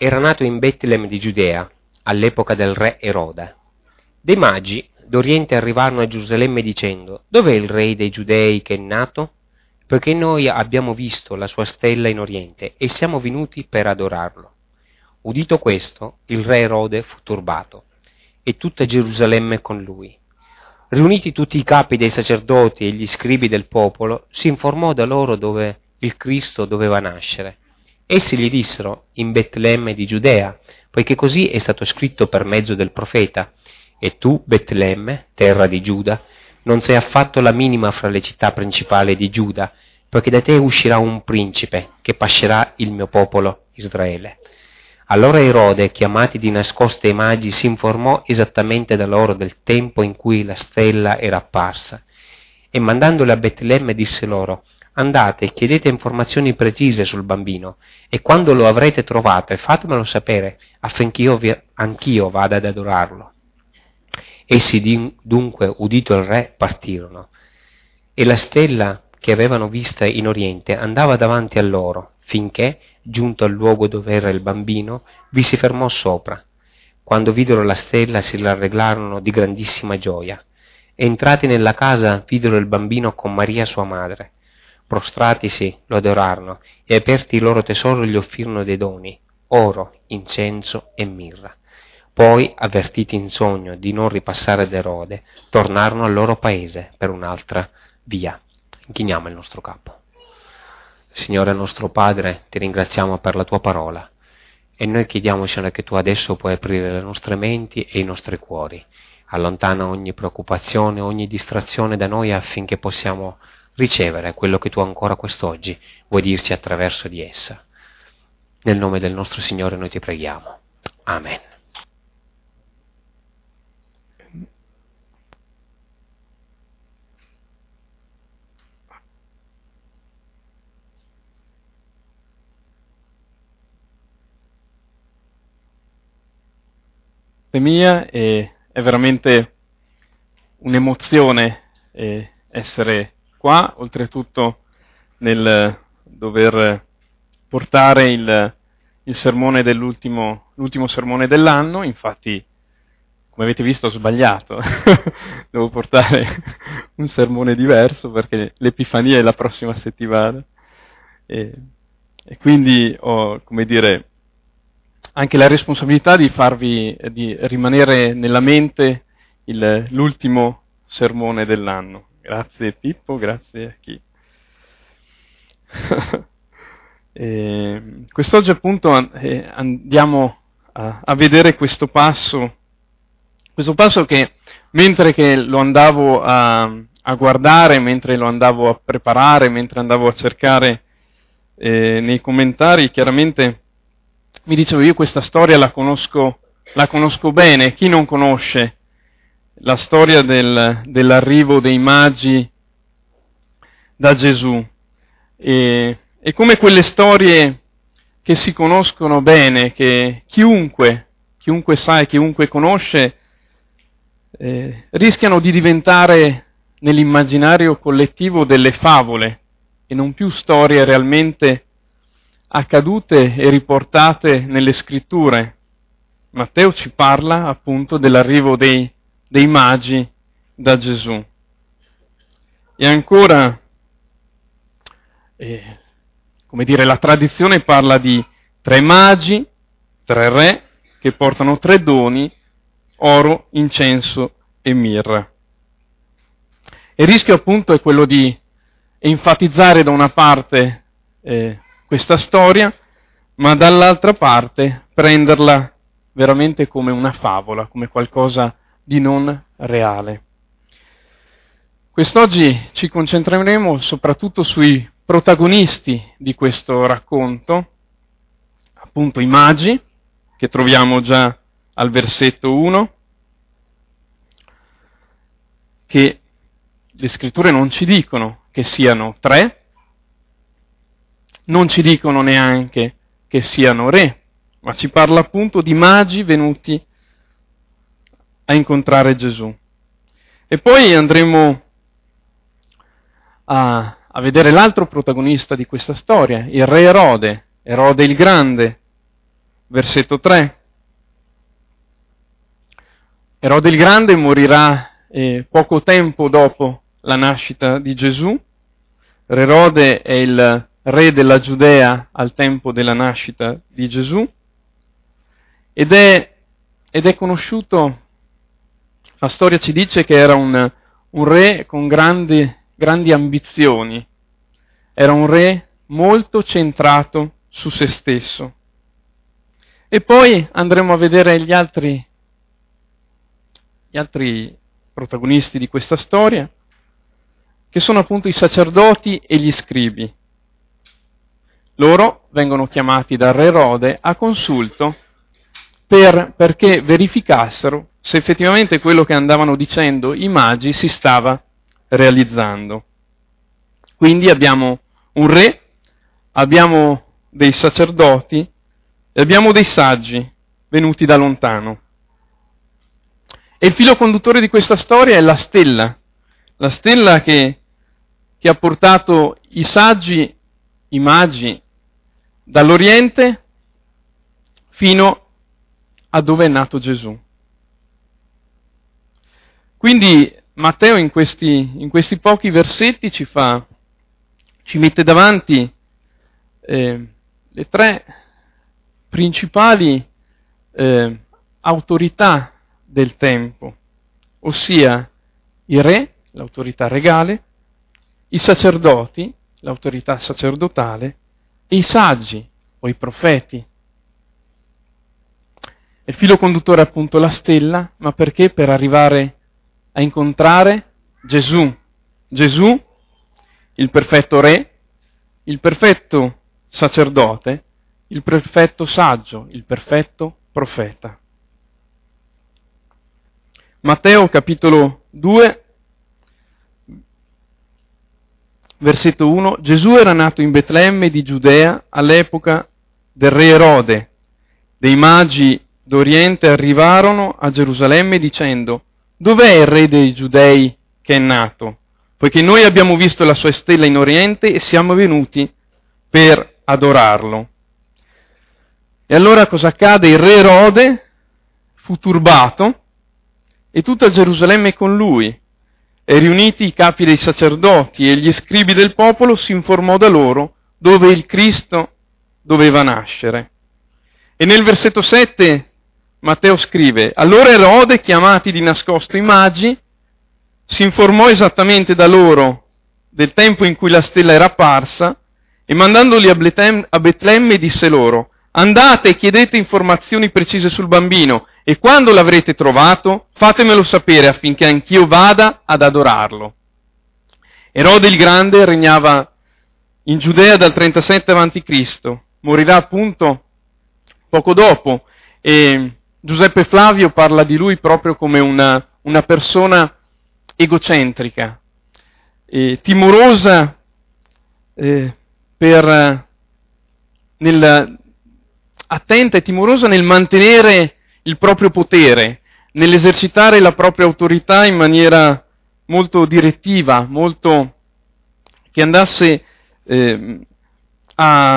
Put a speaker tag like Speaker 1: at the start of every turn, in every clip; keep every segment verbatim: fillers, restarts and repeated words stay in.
Speaker 1: era nato in Betlemme di Giudea, all'epoca del re Erode. Dei magi d'Oriente arrivarono a Gerusalemme dicendo: «Dov'è il re dei Giudei che è nato? Perché noi abbiamo visto la sua stella in Oriente e siamo venuti per adorarlo». Udito questo, il re Erode fu turbato, e tutta Gerusalemme con lui. Riuniti tutti i capi dei sacerdoti e gli scribi del popolo, si informò da loro dove il Cristo doveva nascere. Essi gli dissero: «In Betlemme di Giudea, poiché così è stato scritto per mezzo del profeta. E tu, Betlemme, terra di Giuda, non sei affatto la minima fra le città principali di Giuda, perché da te uscirà un principe che pascerà il mio popolo Israele». Allora Erode, chiamati di nascosto i magi, si informò esattamente da loro del tempo in cui la stella era apparsa, e mandandoli a Betlemme disse loro: «Andate e chiedete informazioni precise sul bambino, e quando lo avrete trovato fatemelo sapere, affinché io vi, anch'io vada ad adorarlo». Essi dunque, udito il re, partirono, e la stella che avevano vista in Oriente andava davanti a loro, finché, giunto al luogo dove era il bambino, vi si fermò sopra. Quando videro la stella si rallegrarono di grandissima gioia. Entrati nella casa videro il bambino con Maria sua madre. Prostratisi lo adorarono, e aperti i loro tesori gli offrirono dei doni: oro, incenso e mirra. Poi, avvertiti in sogno di non ripassare ad Erode, tornarono al loro paese per un'altra via. Inchiniamo il nostro capo. Signore nostro Padre, ti ringraziamo per la tua parola, e noi chiediamo, Signore, che tu adesso puoi aprire le nostre menti e i nostri cuori. Allontana ogni preoccupazione, ogni distrazione da noi, affinché possiamo ricevere quello che tu ancora quest'oggi vuoi dirci attraverso di essa. Nel nome del nostro Signore noi ti preghiamo. Amen.
Speaker 2: mia e è veramente un'emozione eh, essere qua, oltretutto nel dover portare il, il sermone dell'ultimo l'ultimo sermone dell'anno. Infatti, come avete visto, ho sbagliato, devo portare un sermone diverso perché l'Epifania è la prossima settimana e, e quindi ho, come dire, anche la responsabilità di farvi, di rimanere nella mente il, l'ultimo sermone dell'anno. Grazie Pippo, grazie a chi. e, quest'oggi appunto eh, andiamo a, a vedere questo passo, questo passo che mentre che lo andavo a, a guardare, mentre lo andavo a preparare, mentre andavo a cercare eh, nei commentari, chiaramente mi dicevo, io questa storia la conosco, la conosco bene. Chi non conosce la storia del, dell'arrivo dei magi da Gesù? E, e come quelle storie che si conoscono bene, che chiunque, chiunque sa e chiunque conosce, eh, rischiano di diventare nell'immaginario collettivo delle favole e non più storie realmente accadute e riportate nelle scritture. Matteo ci parla appunto dell'arrivo dei, dei magi da Gesù. E ancora, eh, come dire, la tradizione parla di tre magi, tre re, che portano tre doni: oro, incenso e mirra. E il rischio appunto è quello di enfatizzare da una parte eh, questa storia, ma dall'altra parte prenderla veramente come una favola, come qualcosa di non reale. Quest'oggi ci concentreremo soprattutto sui protagonisti di questo racconto, appunto i magi, che troviamo già al versetto uno, che le scritture non ci dicono che siano tre, non ci dicono neanche che siano re, ma ci parla appunto di magi venuti a incontrare Gesù. E poi andremo a, a vedere l'altro protagonista di questa storia, il re Erode, Erode il Grande, versetto tre. Erode il Grande morirà eh, poco tempo dopo la nascita di Gesù. Erode è il re della Giudea al tempo della nascita di Gesù ed è, ed è conosciuto, la storia ci dice che era un, un re con grandi, grandi ambizioni, era un re molto centrato su se stesso. E poi andremo a vedere gli altri, gli altri protagonisti di questa storia, che sono appunto i sacerdoti e gli scribi. Loro vengono chiamati dal re Erode a consulto per, perché verificassero se effettivamente quello che andavano dicendo i magi si stava realizzando. Quindi abbiamo un re, abbiamo dei sacerdoti e abbiamo dei saggi venuti da lontano. E il filo conduttore di questa storia è la stella, la stella che, che ha portato i saggi, i magi, dall'Oriente fino a dove è nato Gesù. Quindi Matteo in questi, in questi pochi versetti ci fa, ci mette davanti eh, le tre principali eh, autorità del tempo, ossia il re, l'autorità regale, i sacerdoti, l'autorità sacerdotale, e i saggi o i profeti. Il filo conduttore è appunto la stella, ma perché? Per arrivare a incontrare Gesù. Gesù, il perfetto re, il perfetto sacerdote, il perfetto saggio, il perfetto profeta. Matteo capitolo due, versetto uno. Gesù era nato in Betlemme di Giudea all'epoca del re Erode. Dei magi d'Oriente arrivarono a Gerusalemme dicendo: dov'è il re dei Giudei che è nato? Poiché noi abbiamo visto la sua stella in Oriente e siamo venuti per adorarlo. E allora cosa accade? Il re Erode fu turbato e tutta Gerusalemme con lui, e riuniti i capi dei sacerdoti e gli scribi del popolo si informò da loro dove il Cristo doveva nascere. E nel versetto sette Matteo scrive: allora Erode, chiamati di nascosto i magi, si informò esattamente da loro del tempo in cui la stella era apparsa e mandandoli a Betlemme disse loro: andate e chiedete informazioni precise sul bambino e quando l'avrete trovato fatemelo sapere affinché anch'io vada ad adorarlo. Erode il Grande regnava in Giudea dal trentasette avanti Cristo, morirà appunto poco dopo e Giuseppe Flavio parla di lui proprio come una, una persona egocentrica, eh, timorosa eh, per nel, attenta e timorosa nel mantenere il proprio potere, nell'esercitare la propria autorità in maniera molto direttiva, molto che andasse eh, a,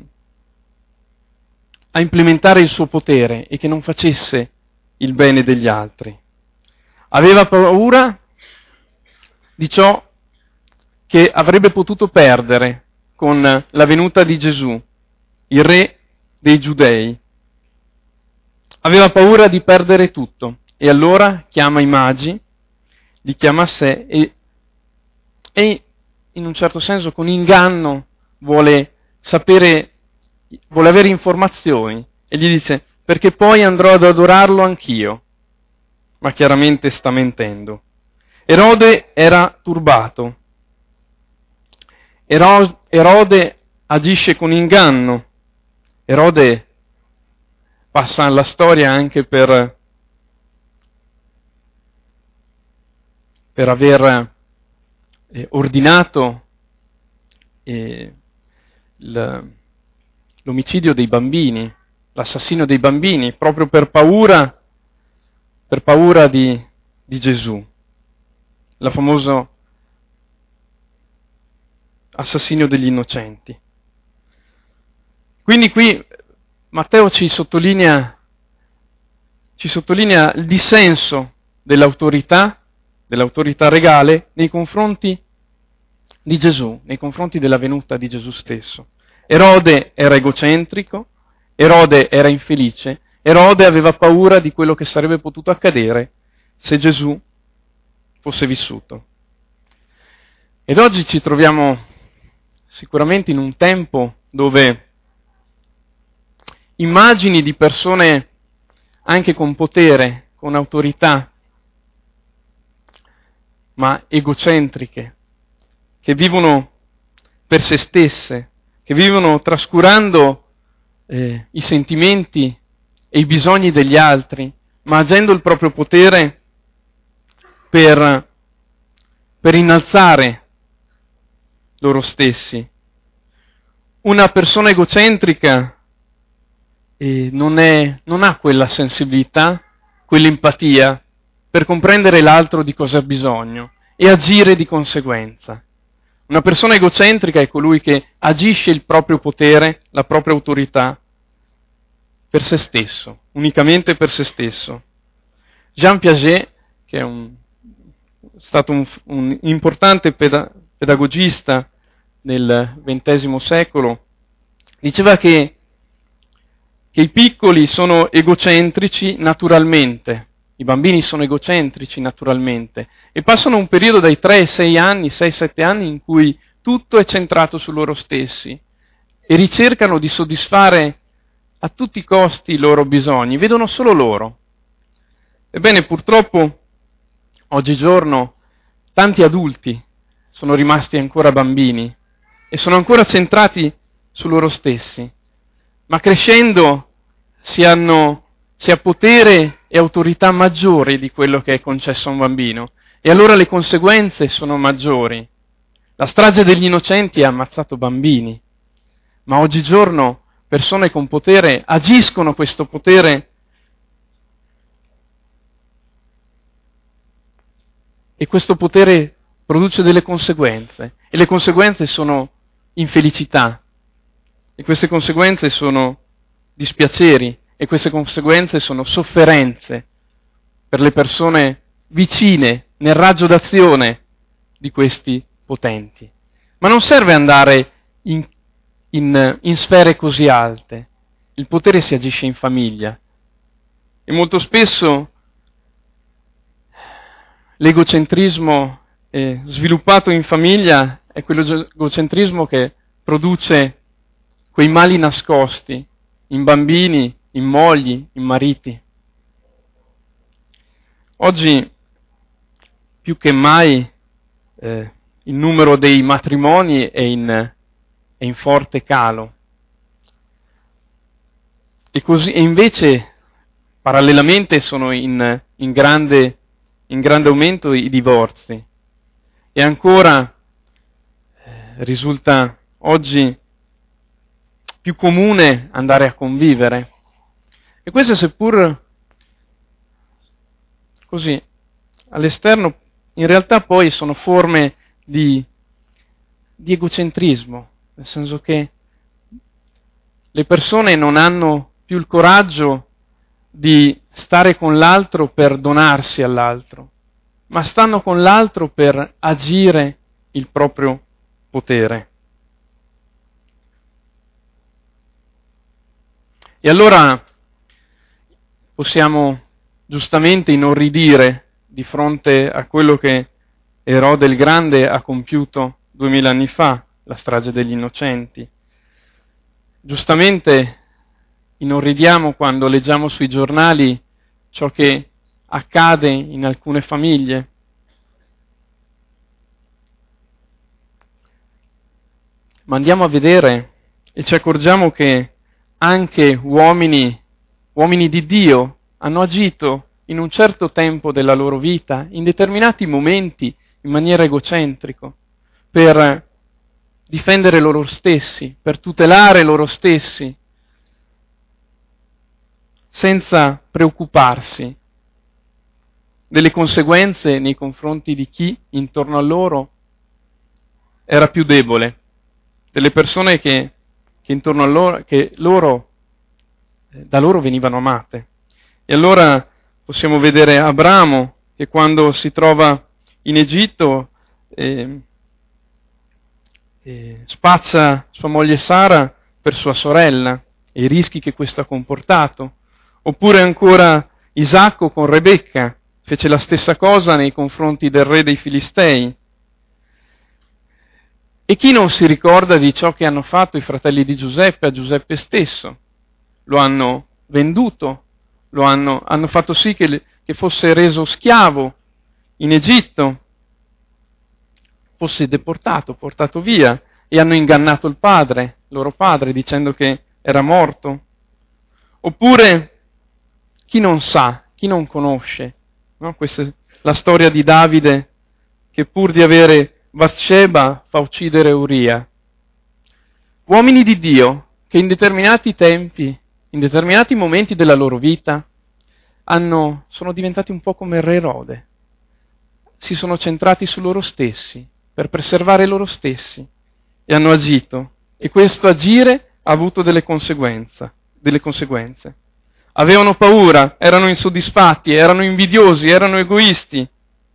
Speaker 2: a implementare il suo potere e che non facesse il bene degli altri. Aveva paura di ciò che avrebbe potuto perdere con la venuta di Gesù, il re dei Giudei. Aveva paura di perdere tutto e allora chiama i magi, li chiama a sé e, e in un certo senso con inganno vuole sapere, vuole avere informazioni e gli dice: perché poi andrò ad adorarlo anch'io. Ma chiaramente sta mentendo. Erode era turbato. Ero- Erode agisce con inganno. Erode passa alla storia anche per, per aver eh, ordinato eh, il, l'omicidio dei bambini, l'assassinio dei bambini, proprio per paura, per paura di, di Gesù. Il famoso assassinio degli innocenti. Quindi qui Matteo ci sottolinea, ci sottolinea il dissenso dell'autorità, dell'autorità regale nei confronti di Gesù, nei confronti della venuta di Gesù stesso. Erode era egocentrico, Erode era infelice, Erode aveva paura di quello che sarebbe potuto accadere se Gesù fosse vissuto. Ed oggi ci troviamo sicuramente in un tempo dove immagini di persone anche con potere, con autorità, ma egocentriche, che vivono per se stesse, che vivono trascurando eh, i sentimenti e i bisogni degli altri, ma agendo il proprio potere per, per innalzare loro stessi. Una persona egocentrica eh, non, è, non ha quella sensibilità, quell'empatia per comprendere l'altro di cosa ha bisogno e agire di conseguenza. Una persona egocentrica è colui che agisce il proprio potere, la propria autorità, per se stesso, unicamente per se stesso. Jean Piaget, che è un, stato un, un importante peda- pedagogista nel ventesimo secolo, diceva che, che i piccoli sono egocentrici naturalmente, i bambini sono egocentrici naturalmente e passano un periodo dai tre ai sei anni, sei sette anni in cui tutto è centrato su loro stessi e ricercano di soddisfare a tutti i costi i loro bisogni, vedono solo loro. Ebbene, purtroppo, oggigiorno, tanti adulti sono rimasti ancora bambini e sono ancora centrati su loro stessi, ma crescendo si hanno, si ha potere e autorità maggiori di quello che è concesso a un bambino, e allora le conseguenze sono maggiori. La strage degli innocenti ha ammazzato bambini, ma oggigiorno persone con potere agiscono questo potere e questo potere produce delle conseguenze, e le conseguenze sono infelicità, e queste conseguenze sono dispiaceri, e queste conseguenze sono sofferenze per le persone vicine nel raggio d'azione di questi potenti. Ma non serve andare in, in, in sfere così alte. Il potere si agisce in famiglia e molto spesso l'egocentrismo eh, sviluppato in famiglia è quell'egocentrismo che produce quei mali nascosti in bambini, in mogli, in mariti. Oggi, più che mai, eh, il numero dei matrimoni è in, è in forte calo. E, così, e invece, parallelamente, sono in, in, grande, in grande aumento i divorzi. E ancora eh, risulta oggi più comune andare a convivere. E queste, seppur così all'esterno, in realtà poi sono forme di, di egocentrismo, nel senso che le persone non hanno più il coraggio di stare con l'altro per donarsi all'altro, ma stanno con l'altro per agire il proprio potere. E allora possiamo giustamente inorridire di fronte a quello che Erode il Grande ha compiuto duemila anni fa, la strage degli innocenti. Giustamente inorridiamo quando leggiamo sui giornali ciò che accade in alcune famiglie. Ma andiamo a vedere e ci accorgiamo che anche uomini, uomini di Dio, hanno agito in un certo tempo della loro vita, in determinati momenti, in maniera egocentrica, per difendere loro stessi, per tutelare loro stessi, senza preoccuparsi delle conseguenze nei confronti di chi intorno a loro era più debole, delle persone che, che intorno a loro, che loro da loro venivano amate. E allora possiamo vedere Abramo che quando si trova in Egitto eh, eh, spazza sua moglie Sara per sua sorella e i rischi che questo ha comportato. Oppure ancora Isacco con Rebecca fece la stessa cosa nei confronti del re dei Filistei. E chi non si ricorda di ciò che hanno fatto i fratelli di Giuseppe a Giuseppe stesso? Lo hanno venduto, lo hanno, hanno fatto sì che, che fosse reso schiavo in Egitto, fosse deportato, portato via, e hanno ingannato il padre, loro padre, dicendo che era morto. Oppure chi non sa, chi non conosce, no? Questa è la storia di Davide che pur di avere Batsheba fa uccidere Uria. Uomini di Dio che in determinati tempi, in determinati momenti della loro vita, hanno, sono diventati un po' come il re Erode. Si sono centrati su loro stessi, per preservare loro stessi, e hanno agito. E questo agire ha avuto delle conseguenze. Delle conseguenze. Avevano paura, erano insoddisfatti, erano invidiosi, erano egoisti.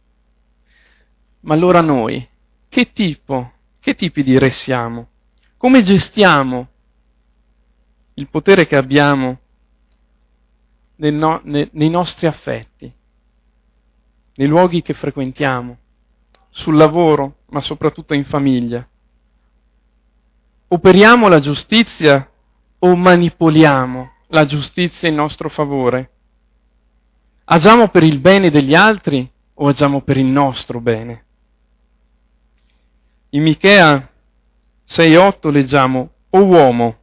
Speaker 2: Ma allora noi, che tipo, che tipi di re siamo? Come gestiamo il potere che abbiamo nel no, ne, nei nostri affetti, nei luoghi che frequentiamo, sul lavoro, ma soprattutto in famiglia? Operiamo la giustizia o manipoliamo la giustizia in nostro favore? Agiamo per il bene degli altri o agiamo per il nostro bene? In Michea sei otto leggiamo: O uomo,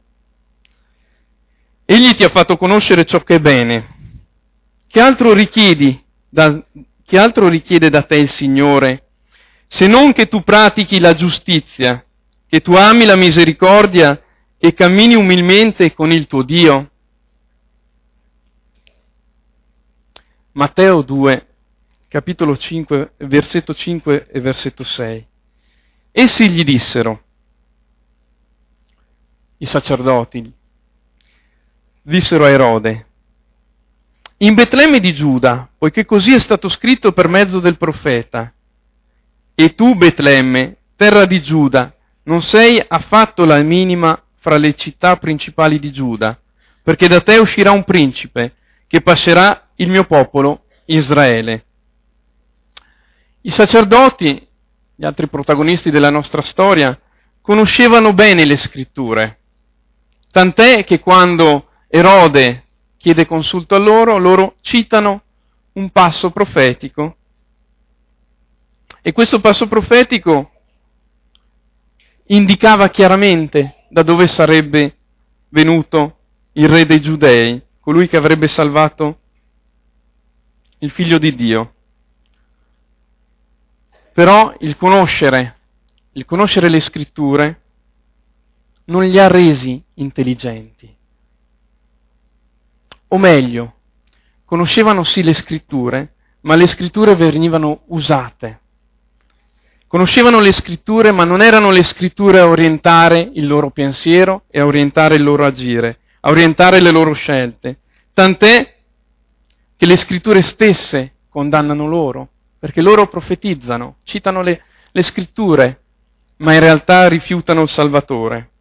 Speaker 2: egli ti ha fatto conoscere ciò che è bene. Che altro richiedi da, che altro richiede da te il Signore, se non che tu pratichi la giustizia, che tu ami la misericordia e cammini umilmente con il tuo Dio? Matteo due, capitolo cinque, versetto cinque e versetto sei. Essi gli dissero, i sacerdoti, dissero a Erode: in Betlemme di Giuda, poiché così è stato scritto per mezzo del profeta, e tu, Betlemme, terra di Giuda, non sei affatto la minima fra le città principali di Giuda, perché da te uscirà un principe che pascerà il mio popolo Israele. I sacerdoti, gli altri protagonisti della nostra storia, conoscevano bene le scritture, tant'è che quando Erode chiede consulto a loro, loro citano un passo profetico. E questo passo profetico indicava chiaramente da dove sarebbe venuto il re dei Giudei, colui che avrebbe salvato il figlio di Dio. Però il conoscere, il conoscere le scritture non li ha resi intelligenti. O meglio, conoscevano sì le scritture, ma le scritture venivano usate. Conoscevano le scritture, ma non erano le scritture a orientare il loro pensiero e a orientare il loro agire, a orientare le loro scelte. Tant'è che le scritture stesse condannano loro, perché loro profetizzano, citano le, le scritture, ma in realtà rifiutano il Salvatore.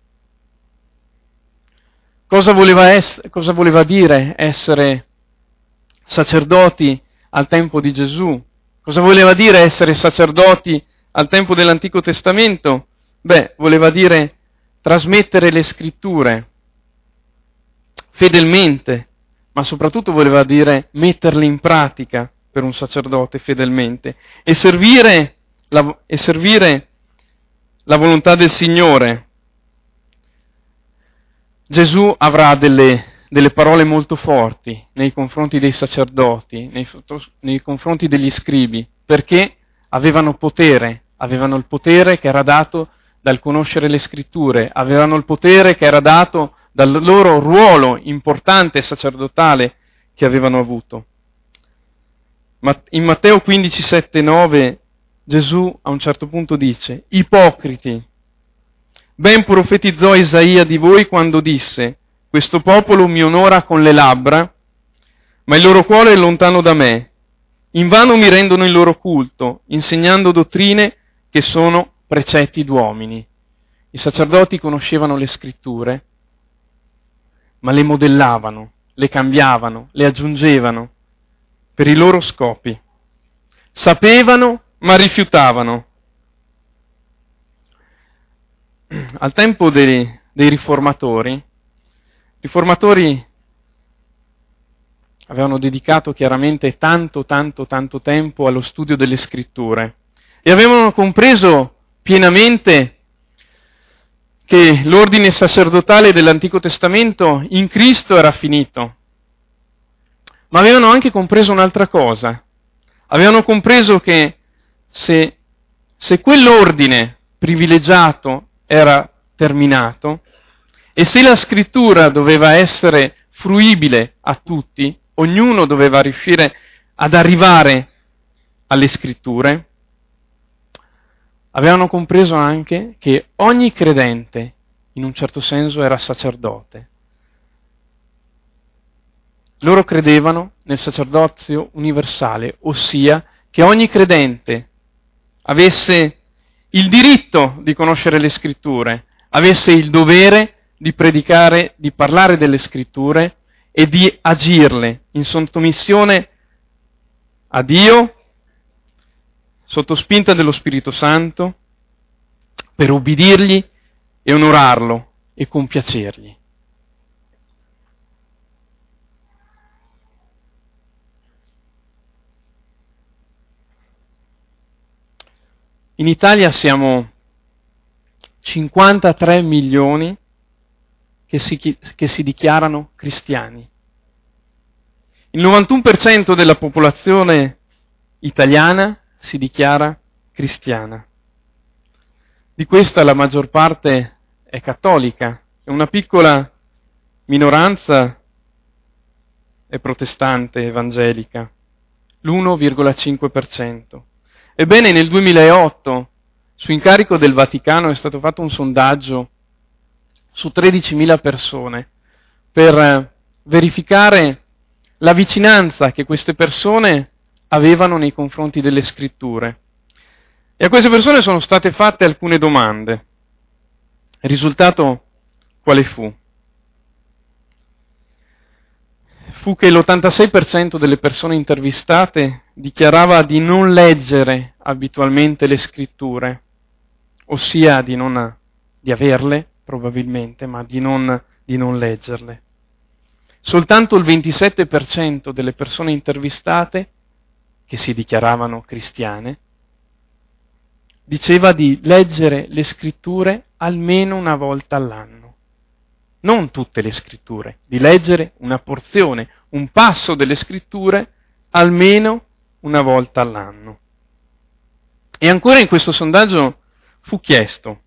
Speaker 2: Cosa voleva, ess- cosa voleva dire essere sacerdoti al tempo di Gesù? Cosa voleva dire essere sacerdoti al tempo dell'Antico Testamento? Beh, voleva dire trasmettere le scritture fedelmente, ma soprattutto voleva dire metterle in pratica per un sacerdote fedelmente e servire la, e servire la volontà del Signore. Gesù avrà delle, delle parole molto forti nei confronti dei sacerdoti, nei, nei confronti degli scribi, perché avevano potere, avevano il potere che era dato dal conoscere le scritture, avevano il potere che era dato dal loro ruolo importante sacerdotale che avevano avuto. Ma in Matteo quindici, sette, nove Gesù a un certo punto dice: ipocriti, ben profetizzò Isaia di voi quando disse: questo popolo mi onora con le labbra, ma il loro cuore è lontano da me. Invano mi rendono il loro culto, insegnando dottrine che sono precetti d'uomini. I sacerdoti conoscevano le scritture, ma le modellavano, le cambiavano, le aggiungevano per i loro scopi. Sapevano, ma rifiutavano. Al tempo dei, dei riformatori, i riformatori avevano dedicato chiaramente tanto, tanto, tanto tempo allo studio delle scritture e avevano compreso pienamente che l'ordine sacerdotale dell'Antico Testamento in Cristo era finito. Ma avevano anche compreso un'altra cosa. Avevano compreso che se, se quell'ordine privilegiato era terminato e se la scrittura doveva essere fruibile a tutti, ognuno doveva riuscire ad arrivare alle scritture, avevano compreso anche che ogni credente, in un certo senso, era sacerdote. Loro credevano nel sacerdozio universale, ossia che ogni credente avesse il diritto di conoscere le scritture, avesse il dovere di predicare, di parlare delle scritture e di agirle in sottomissione a Dio, sotto spinta dello Spirito Santo, per ubbidirgli e onorarlo e compiacergli. In Italia siamo cinquantatré milioni che si, che si dichiarano cristiani. Il novantuno per cento della popolazione italiana si dichiara cristiana. Di questa la maggior parte è cattolica e una piccola minoranza è protestante, evangelica, l'uno virgola cinque per cento. Ebbene, nel duemilaotto, su incarico del Vaticano, è stato fatto un sondaggio su tredicimila persone per verificare la vicinanza che queste persone avevano nei confronti delle scritture. E a queste persone sono state fatte alcune domande. Il risultato quale fu? Fu che l'ottantasei per cento delle persone intervistate dichiarava di non leggere abitualmente le scritture, ossia di, non, di averle probabilmente, ma di non, di non leggerle. Soltanto il ventisette per cento delle persone intervistate, che si dichiaravano cristiane, diceva di leggere le scritture almeno una volta all'anno. Non tutte le scritture, di leggere una porzione, un passo delle scritture almeno una volta all'anno. E ancora in questo sondaggio fu chiesto: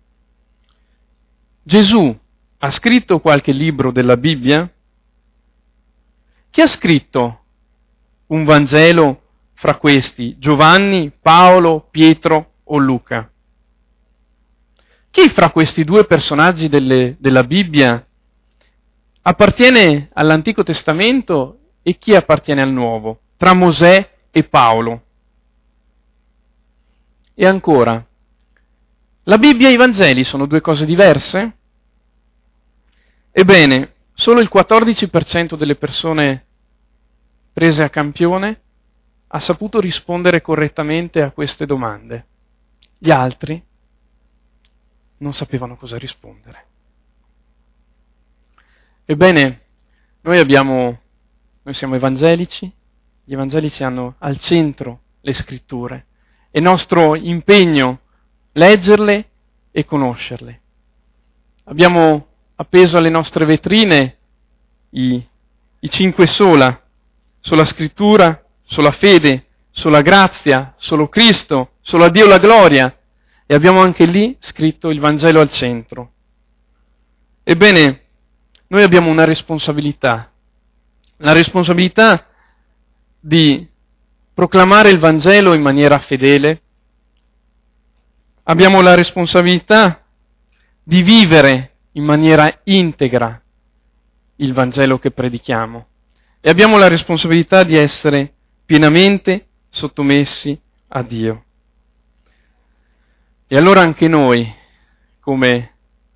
Speaker 2: Gesù ha scritto qualche libro della Bibbia? Chi ha scritto un Vangelo fra questi? Giovanni, Paolo, Pietro o Luca? Chi fra questi due personaggi delle, della Bibbia appartiene all'Antico Testamento e chi appartiene al Nuovo? Tra Mosè e Paolo. E ancora, la Bibbia e i Vangeli sono due cose diverse? Ebbene, solo il quattordici per cento delle persone prese a campione ha saputo rispondere correttamente a queste domande. Gli altri non sapevano cosa rispondere. Ebbene, noi abbiamo, noi siamo evangelici, gli evangelici hanno al centro le scritture, è nostro impegno leggerle e conoscerle. Abbiamo appeso alle nostre vetrine i, i cinque sola, sola scrittura, sola fede, sola grazia, solo Cristo, solo a Dio la gloria, e abbiamo anche lì scritto il Vangelo al centro. Ebbene, noi abbiamo una responsabilità, la responsabilità di proclamare il Vangelo in maniera fedele, abbiamo la responsabilità di vivere in maniera integra il Vangelo che predichiamo e abbiamo la responsabilità di essere pienamente sottomessi a Dio. E allora anche noi, come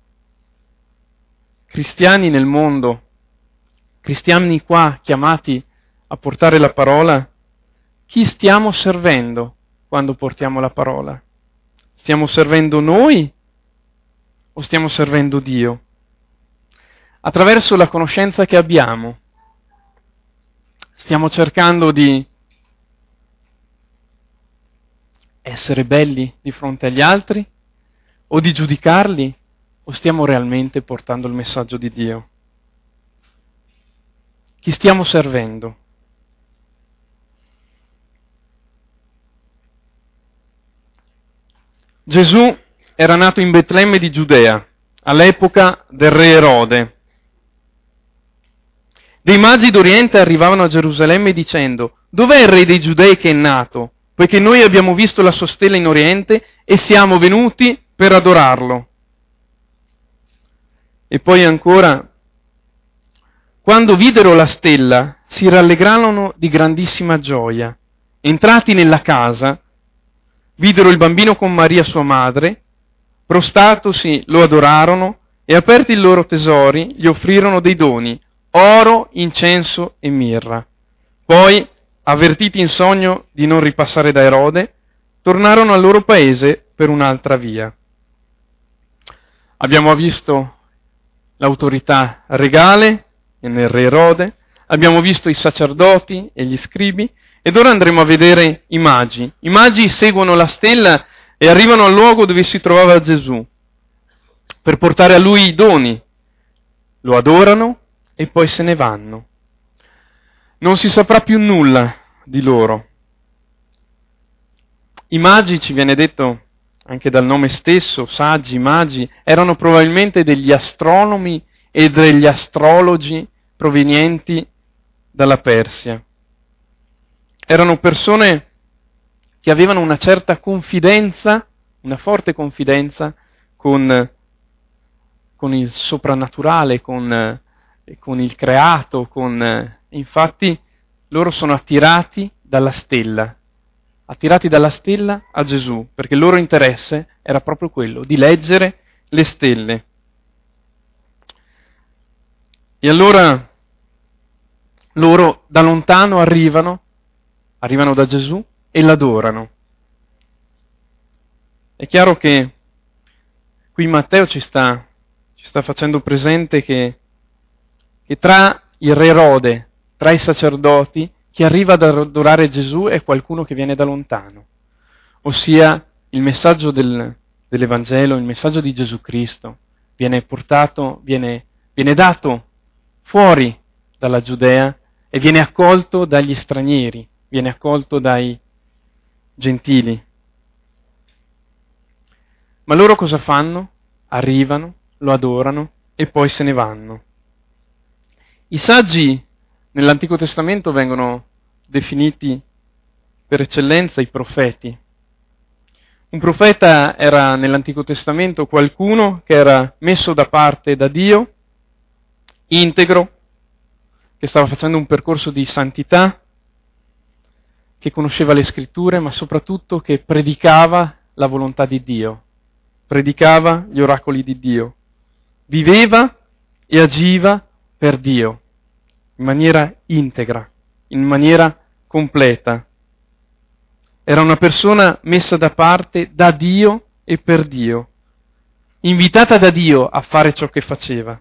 Speaker 2: cristiani nel mondo, cristiani qua chiamati a portare la parola, chi stiamo servendo quando portiamo la parola? Stiamo servendo noi o stiamo servendo Dio? Attraverso la conoscenza che abbiamo, stiamo cercando di essere belli di fronte agli altri o di giudicarli o stiamo realmente portando il messaggio di Dio? Chi stiamo servendo? Gesù era nato in Betlemme di Giudea, all'epoca del re Erode. Dei magi d'Oriente arrivavano a Gerusalemme dicendo: «Dov'è il re dei Giudei che è nato? Poiché noi abbiamo visto la sua stella in Oriente e siamo venuti per adorarlo». E poi ancora: «Quando videro la stella, si rallegrarono di grandissima gioia. Entrati nella casa, videro il bambino con Maria sua madre, prostatosi lo adorarono e aperti i loro tesori gli offrirono dei doni, oro, incenso e mirra. Poi, avvertiti in sogno di non ripassare da Erode, tornarono al loro paese per un'altra via». Abbiamo visto l'autorità regale nel re Erode, abbiamo visto i sacerdoti e gli scribi, ed ora andremo a vedere i magi. I magi seguono la stella e arrivano al luogo dove si trovava Gesù per portare a lui i doni. Lo adorano e poi se ne vanno. Non si saprà più nulla di loro. I magi, ci viene detto anche dal nome stesso, saggi, magi, erano probabilmente degli astronomi e degli astrologi provenienti dalla Persia. Erano persone che avevano una certa confidenza, una forte confidenza con, con il soprannaturale, con, con il creato, con, infatti loro sono attirati dalla stella, attirati dalla stella a Gesù, perché il loro interesse era proprio quello, di leggere le stelle. E allora loro da lontano arrivano, arrivano da Gesù e l'adorano. È chiaro che qui Matteo ci sta, ci sta facendo presente che, che tra il re Erode, tra i sacerdoti, chi arriva ad adorare Gesù è qualcuno che viene da lontano, ossia il messaggio del, dell'Evangelo, il messaggio di Gesù Cristo viene portato, viene, viene dato fuori dalla Giudea e viene accolto dagli stranieri, viene accolto dai gentili. Ma loro cosa fanno? Arrivano, lo adorano e poi se ne vanno. I saggi nell'Antico Testamento vengono definiti per eccellenza i profeti. Un profeta era nell'Antico Testamento qualcuno che era messo da parte da Dio, integro, che stava facendo un percorso di santità, che conosceva le scritture, ma soprattutto che predicava la volontà di Dio, predicava gli oracoli di Dio, viveva e agiva per Dio, in maniera integra, in maniera completa. Era una persona messa da parte da Dio e per Dio, invitata da Dio a fare ciò che faceva.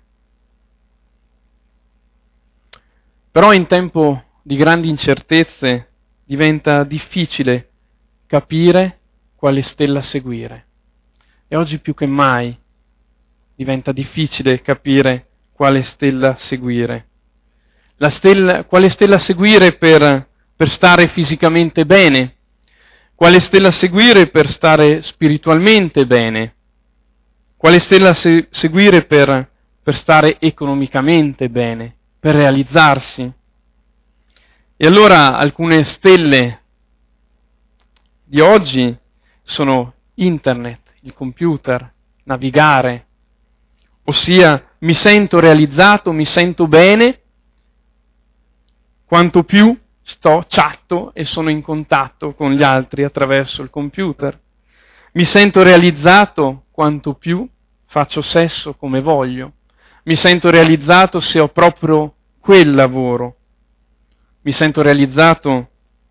Speaker 2: Però in tempo di grandi incertezze diventa difficile capire quale stella seguire. E oggi più che mai diventa difficile capire quale stella seguire. La stella, quale stella seguire per, per stare fisicamente bene? Quale stella seguire per stare spiritualmente bene? Quale stella se- seguire per, per stare economicamente bene? Per realizzarsi? E allora alcune stelle di oggi sono internet, il computer, navigare, ossia mi sento realizzato, mi sento bene, quanto più sto, chatto e sono in contatto con gli altri attraverso il computer. Mi sento realizzato quanto più faccio sesso come voglio. Mi sento realizzato se ho proprio quel lavoro. Mi sento realizzato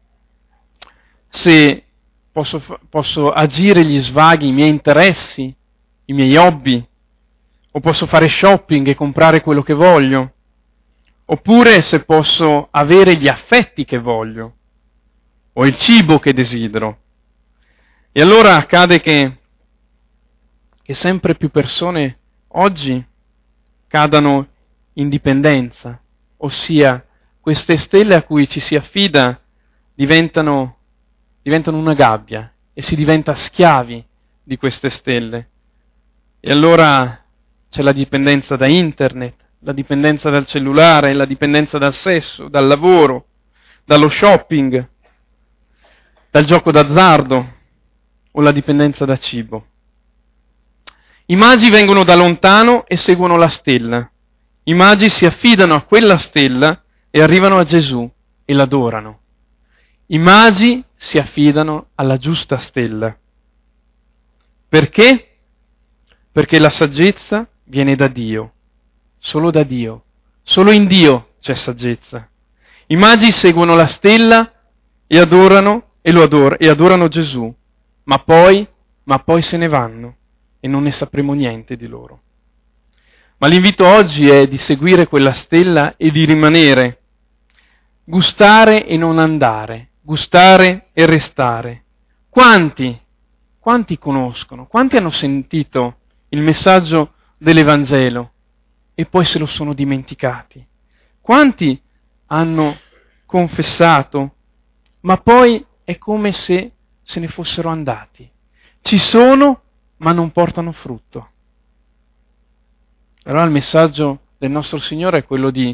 Speaker 2: se posso, posso agire gli svaghi, i miei interessi, i miei hobby, o posso fare shopping e comprare quello che voglio, oppure se posso avere gli affetti che voglio, o il cibo che desidero. E allora accade che, che sempre più persone oggi cadano in dipendenza, ossia queste stelle a cui ci si affida diventano, diventano una gabbia e si diventa schiavi di queste stelle. E allora c'è la dipendenza da internet, la dipendenza dal cellulare, la dipendenza dal sesso, dal lavoro, dallo shopping, dal gioco d'azzardo o la dipendenza da cibo. I magi vengono da lontano e seguono la stella. I magi si affidano a quella stella e arrivano a Gesù e l'adorano. I magi si affidano alla giusta stella. Perché? Perché la saggezza viene da Dio, solo da Dio. Solo in Dio c'è saggezza. I magi seguono la stella e adorano e lo ador- e adorano Gesù, ma poi, ma poi se ne vanno e non ne sapremo niente di loro. Ma l'invito oggi è di seguire quella stella e di rimanere, gustare e non andare, gustare e restare. Quanti, quanti conoscono, quanti hanno sentito il messaggio dell'Evangelo e poi se lo sono dimenticati? Quanti hanno confessato, ma poi è come se se ne fossero andati? Ci sono, ma non portano frutto. Allora il messaggio del nostro Signore è quello di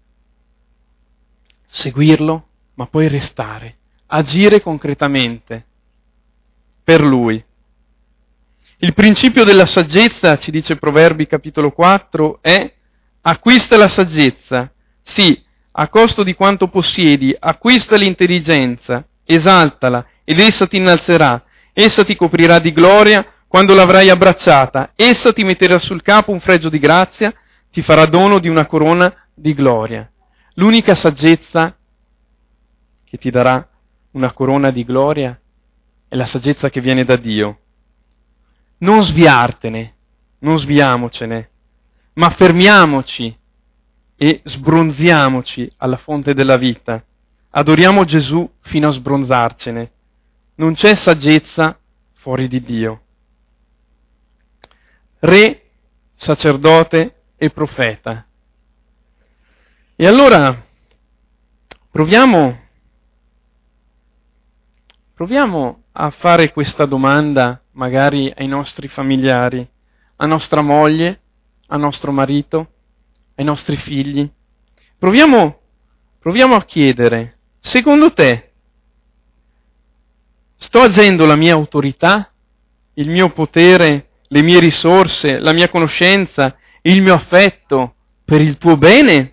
Speaker 2: seguirlo, ma poi restare, agire concretamente per Lui. Il principio della saggezza, ci dice Proverbi capitolo quattro, è: acquista la saggezza, sì, a costo di quanto possiedi, acquista l'intelligenza, esaltala, ed essa ti innalzerà, essa ti coprirà di gloria quando l'avrai abbracciata, essa ti metterà sul capo un fregio di grazia, ti farà dono di una corona di gloria. L'unica saggezza che ti darà una corona di gloria è la saggezza che viene da Dio. Non sviartene, non sviamocene, ma fermiamoci e sbronziamoci alla fonte della vita. Adoriamo Gesù fino a sbronzarcene. Non c'è saggezza fuori di Dio. Re, sacerdote e profeta. E allora proviamo, proviamo a fare questa domanda magari ai nostri familiari, a nostra moglie, a nostro marito, ai nostri figli. Proviamo, proviamo a chiedere: secondo te sto agendo la mia autorità, il mio potere, le mie risorse, la mia conoscenza, il mio affetto per il tuo bene?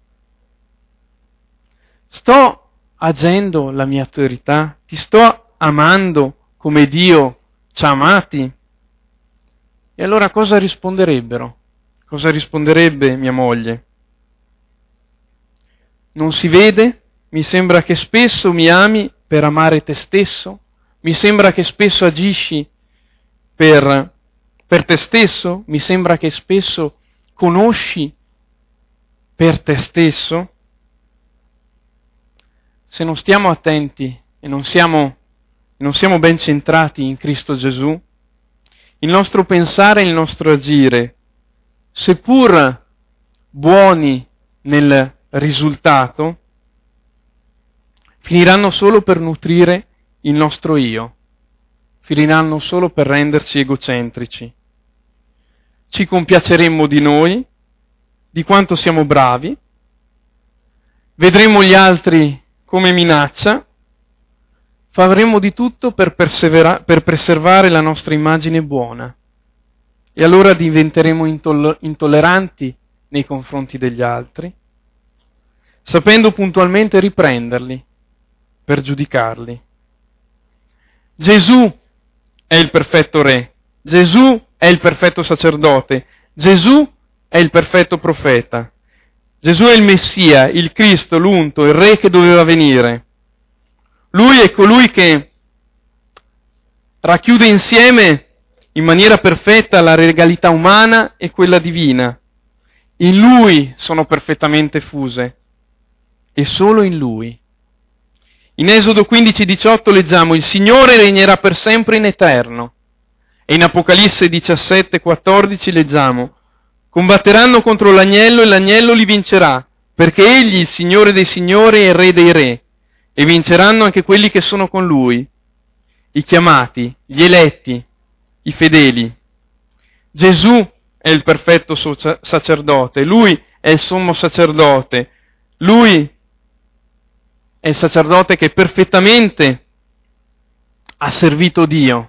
Speaker 2: Sto agendo la mia autorità? Ti sto amando come Dio ci ha amati? E allora cosa risponderebbero? Cosa risponderebbe mia moglie? Non si vede? Mi sembra che spesso mi ami per amare te stesso? Mi sembra che spesso agisci per, per te stesso? Mi sembra che spesso conosci per te stesso? Se non stiamo attenti e non siamo, non siamo ben centrati in Cristo Gesù, il nostro pensare e il nostro agire, seppur buoni nel risultato, finiranno solo per nutrire il nostro io, finiranno solo per renderci egocentrici. Ci compiaceremmo di noi, di quanto siamo bravi, vedremo gli altri come minaccia, faremo di tutto per, persevera- per preservare la nostra immagine buona. e allora diventeremo intoll- intolleranti nei confronti degli altri, sapendo puntualmente riprenderli per giudicarli. Gesù è il perfetto Re, Gesù è il perfetto sacerdote, Gesù è il perfetto profeta. Gesù è il Messia, il Cristo, l'unto, il Re che doveva venire. Lui è colui che racchiude insieme in maniera perfetta la regalità umana e quella divina. In Lui sono perfettamente fuse e solo in Lui. In Esodo quindici diciotto leggiamo: il Signore regnerà per sempre in eterno. E in Apocalisse diciassette quattordici leggiamo: combatteranno contro l'agnello e l'agnello li vincerà, perché egli, il Signore dei signori, è il Re dei re, e vinceranno anche quelli che sono con lui, i chiamati, gli eletti, i fedeli. Gesù è il perfetto sacerdote, lui è il sommo sacerdote, lui è il sacerdote che perfettamente ha servito Dio.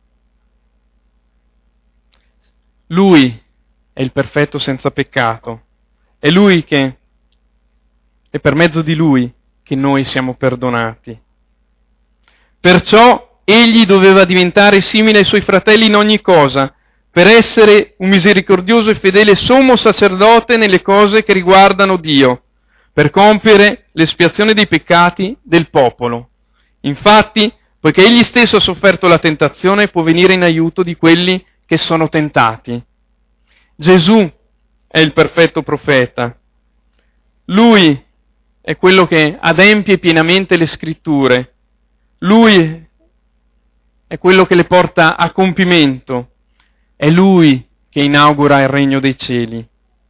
Speaker 2: Lui è il perfetto senza peccato, è lui che è per mezzo di lui che noi siamo perdonati. Perciò egli doveva diventare simile ai suoi fratelli in ogni cosa, per essere un misericordioso e fedele sommo sacerdote nelle cose che riguardano Dio, per compiere l'espiazione dei peccati del popolo. Infatti, poiché egli stesso ha sofferto la tentazione, può venire in aiuto di quelli che sono tentati. Gesù è il perfetto profeta. Lui è quello che adempie pienamente le scritture. Lui è quello che le porta a compimento. È Lui che inaugura il regno dei cieli.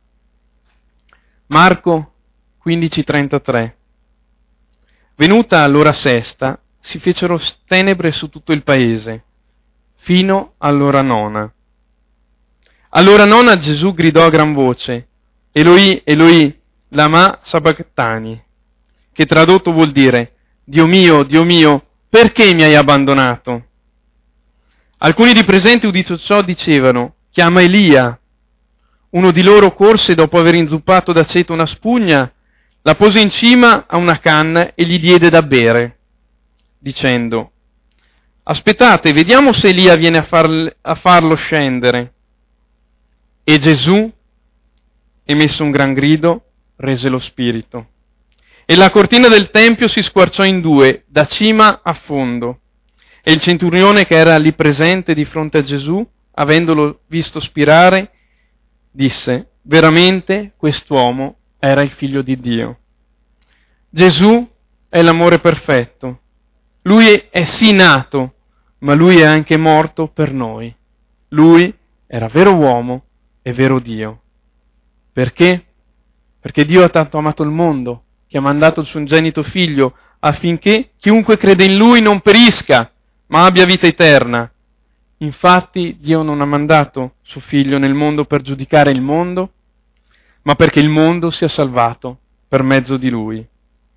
Speaker 2: Marco quindici trentatré. Venuta l'ora sesta, si fecero tenebre su tutto il paese, fino all'ora nona. All'ora nona Gesù gridò a gran voce: Eloi, Eloi, lama sabachthani, che tradotto vuol dire: Dio mio, Dio mio, perché mi hai abbandonato? Alcuni di presenti udito ciò dicevano: chiama Elia. Uno di loro corse, dopo aver inzuppato d'aceto una spugna, la pose in cima a una canna e gli diede da bere, dicendo: aspettate, vediamo se Elia viene a, far, a farlo scendere. E Gesù, emesso un gran grido, rese lo spirito. E la cortina del tempio si squarciò in due, da cima a fondo. E il centurione che era lì presente di fronte a Gesù, avendolo visto spirare, disse: veramente quest'uomo era il figlio di Dio. Gesù è l'amore perfetto. Lui è sì nato, ma lui è anche morto per noi. Lui era vero uomo e vero Dio. Perché? Perché Dio ha tanto amato il mondo, che ha mandato il suo unigenito figlio, affinché chiunque crede in lui non perisca, ma abbia vita eterna. Infatti Dio non ha mandato suo figlio nel mondo per giudicare il mondo, ma perché il mondo sia salvato per mezzo di lui.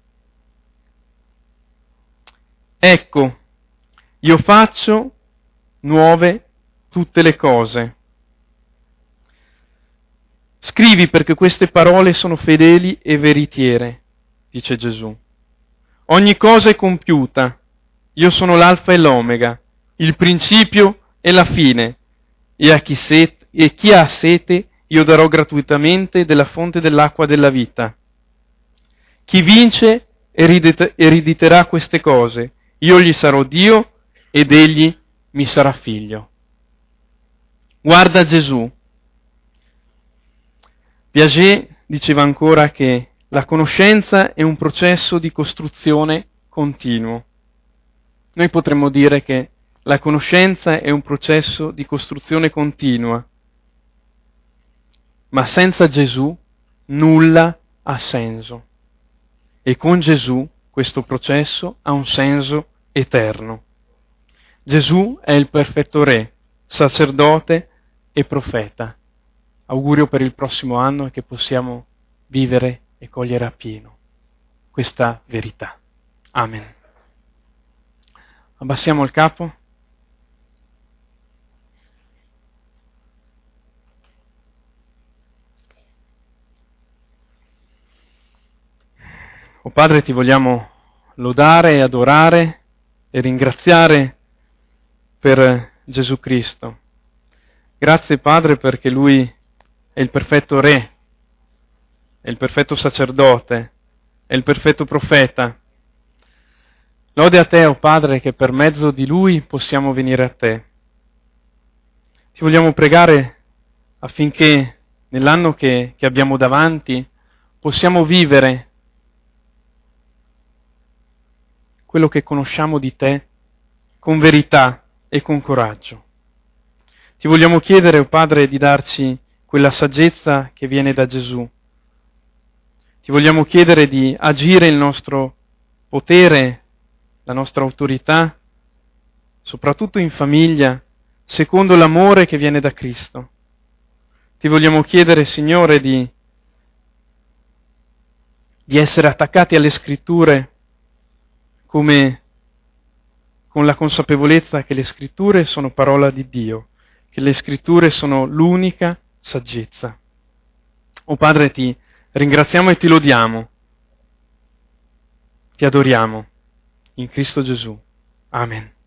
Speaker 2: Ecco, io faccio nuove tutte le cose. Scrivi, perché queste parole sono fedeli e veritiere, dice Gesù. Ogni cosa è compiuta. Io sono l'alfa e l'omega, il principio e la fine. E a chi, set- e chi ha sete io darò gratuitamente della fonte dell'acqua della vita. Chi vince eredit- erediterà queste cose. Io gli sarò Dio ed egli mi sarà figlio. Guarda Gesù. Piaget diceva ancora che la conoscenza è un processo di costruzione continuo. Noi potremmo dire che la conoscenza è un processo di costruzione continua, ma senza Gesù nulla ha senso. E con Gesù questo processo ha un senso eterno. Gesù è il perfetto Re, sacerdote e profeta. Augurio per il prossimo anno è che possiamo vivere e cogliere appieno questa verità. Amen. Abbassiamo il capo. O Padre, ti vogliamo lodare e adorare e ringraziare per Gesù Cristo. Grazie Padre perché Lui è il perfetto Re, è il perfetto sacerdote, è il perfetto profeta. Lode a te, o Padre, che per mezzo di Lui possiamo venire a te. Ti vogliamo pregare affinché nell'anno che, che abbiamo davanti possiamo vivere quello che conosciamo di te con verità e con coraggio. Ti vogliamo chiedere, o Padre, di darci quella saggezza che viene da Gesù. Ti vogliamo chiedere di agire il nostro potere, la nostra autorità, soprattutto in famiglia, secondo l'amore che viene da Cristo. Ti vogliamo chiedere, Signore, di, di essere attaccati alle Scritture come con la consapevolezza che le Scritture sono parola di Dio, che le Scritture sono l'unica saggezza. O Padre, ti ringraziamo e ti lodiamo, ti adoriamo in Cristo Gesù. Amen.